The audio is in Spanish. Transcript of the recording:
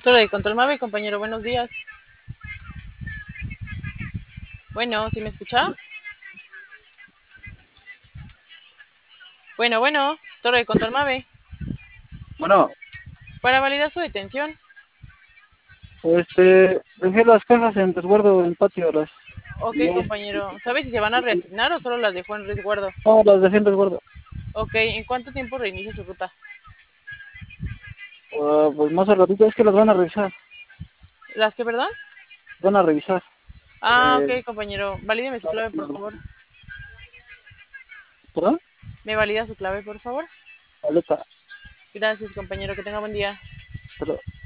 Torre de control Mave, compañero, buenos días. Bueno, ¿sí me escucha? Bueno, Torre de control Mave. Bueno, Para validar su detención. dejé las cajas en resguardo en patio, Ok, y compañero. ¿Sabe si se van a reasignar o solo las dejó en resguardo? no, las dejé en resguardo. Ok, ¿en cuánto tiempo reinicia su ruta? Pues más al ratito, es que las van a revisar, ¿Las que, perdón? van a revisar. Ah, Eh, ok, compañero. Valídeme su clave, por favor. ¿Perdón? ¿Me valida su clave, por favor? Aleta, Gracias, compañero. Que tenga buen día. pero